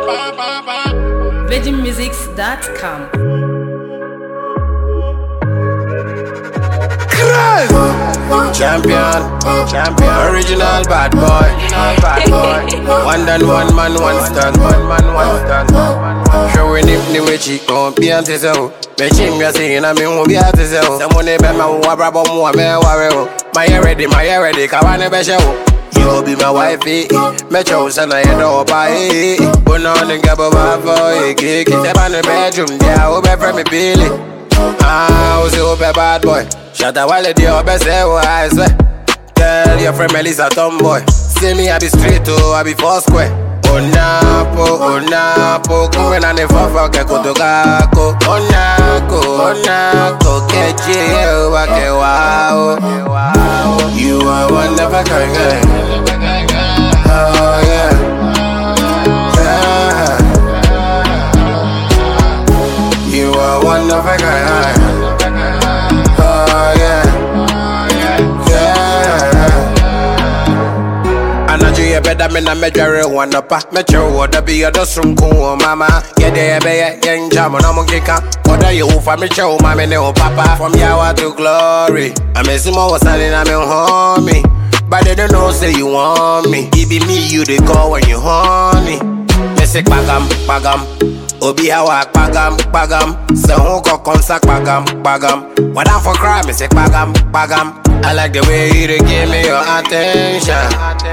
VeggieMusics.com. Champion, original bad boy. One done, one man, one stand. Showing him the way she gon' be on this hoe. Me chinga singing and me won't be at this hoe. Someone be my wabra but more me worry. My hair ready, kawane be show. You be my wifey, me chose and I know by. But on the gabba boy, kick it up in the bedroom. Yeah, I be from me Billy. Was you be bad boy? Shut up while the other say I swear. Tell your friend Melissa tomboy. See me I be straight to I be four square. Onapo, going on the four ke kutogako. Onako, keje wake wow. You are one of a kind. Oh yeah. You are one of a kind. You better me na me jare one up. Me chow would be a dosum cool mama. Yeah, they be a young jam on a monkey can. What you for me chow, my no papa. From Yawa to glory. I miss him was standing on me homie. But they don't know say you want me. It be me you they call when you honey. Me say pagam. Obi hawa pagam. Se honko konsak pagam. What I for crime, me say pagam. I like the way you dey give me your attention.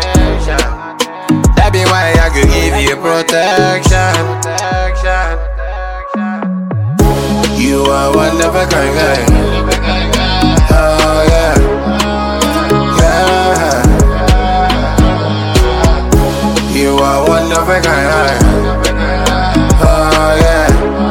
That be why I could give you protection. You are one of a kind guy. Oh yeah. You are one of a kind guy. Oh yeah.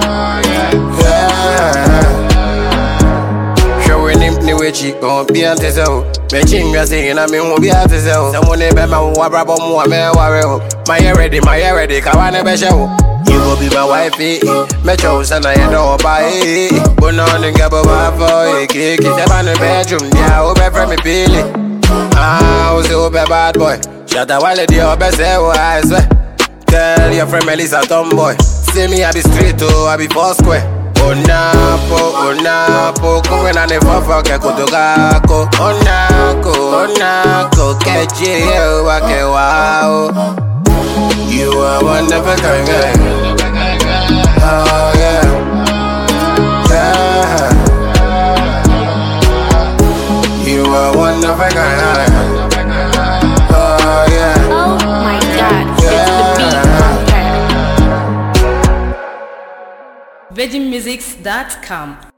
She gon' be at this hoe. Me chinga singing and me won't be at this hoe. Someone be my wabra but more me worry. My hair ready, kawane be show. You go be my wifey. Me chose and I know by. But no one gabba for kick it up in the bedroom. Yeah, I be from me Billy. Was you be bad boy? Shut up while the other say I swear. Tell your friend Melissa tomboy. See me I be straight to I be four square. Onapo, going on the four ke kutogako. Onako, keje wake wow. You are one of a kind guy. Oh yeah. You are one of a kind guy. Oh yeah. Oh my God, it's the beat. VeggieMusics.com.